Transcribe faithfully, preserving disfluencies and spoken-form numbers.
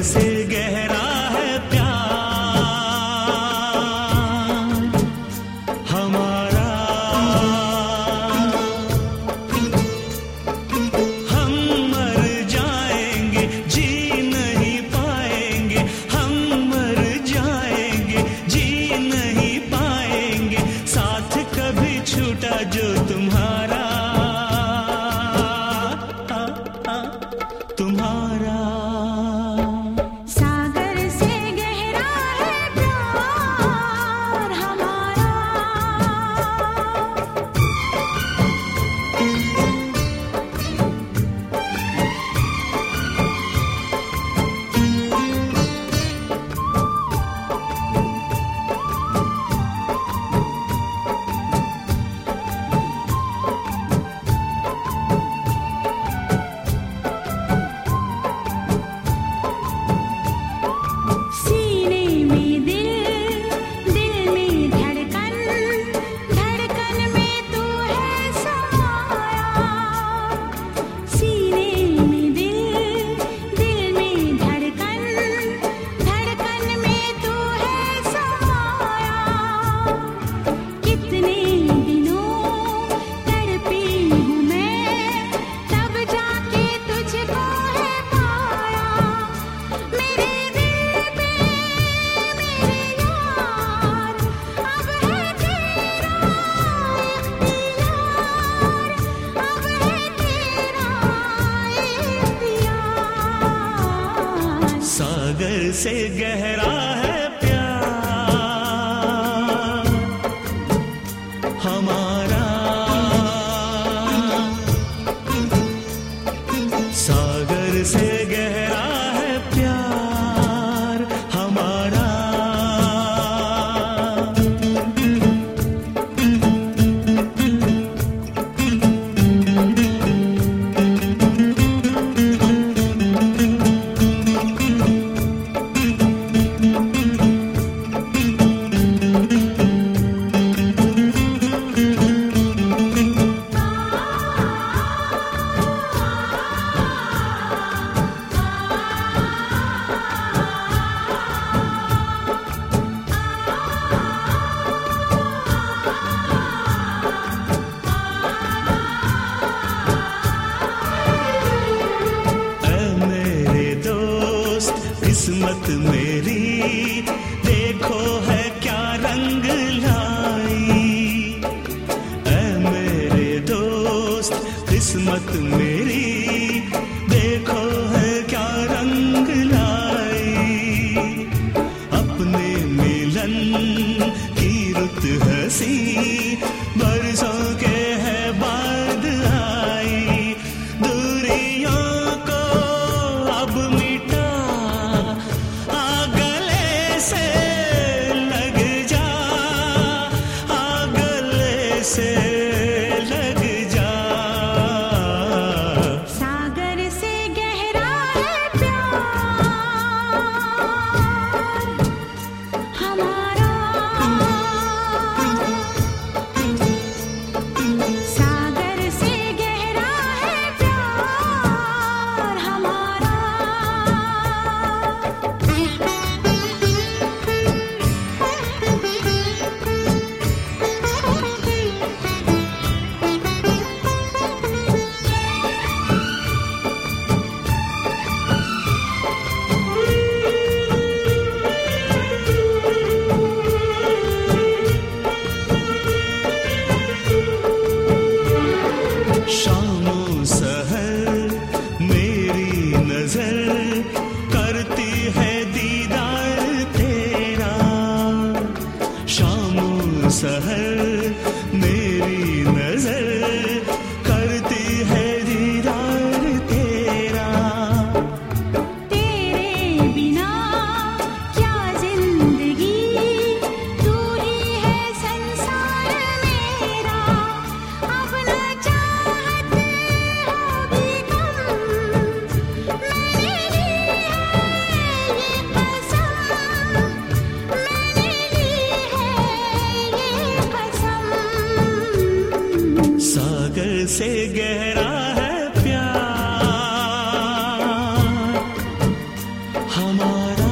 से गहरा है प्यार हमारा। हम मर जाएंगे जी नहीं पाएंगे, हम मर जाएंगे जी नहीं पाएंगे, साथ कभी छूटा जो तुम्हारा तुम्हारा। सागर से गहरा है प्यार हमारा। सीने में दिल, दिल में धड़कन, धड़कन में तू है समाया। सीने में दिल, दिल में धड़कन, धड़कन में तू है समाया। कितने दिनों तड़पी हूँ मैं, तब जाके तुझको है पाया। मेरे दिल पे मेरे यार, अब है तेरा इख्तियार, अब है तेरा इख्तियार। सागर से गहरा है प्यार हमारा। सागर से गहरा है प्यार हमारा। ऐ मेरे दोस्त किस्मत मेरी, देखो है क्या रंग लाई। ऐ मेरे दोस्त किस्मत मेरी, देखो है क्या रंग लाई। अपने मिलन की रुत हंसी बरसों के है बाद आई। दूरियों को अब मिटा, आ गले से लग जा, आ गले से लग जा। सागर से गहरा है प्यार हमारा। सागर से गहरा है प्यार हमारा। शामो सहर मेरी नजर करती है दीदार तेरा। शामो सहर मेरी नजर करती है दीदार तेरा। तेरे बिना क्या जिंदगी, तू ही है संसार मेरा। अब न चाहत होगी कम, मैंने ली है ये कसम, मैंने ली है ये कसम। सागर से गहरा है प्यार हम हमारा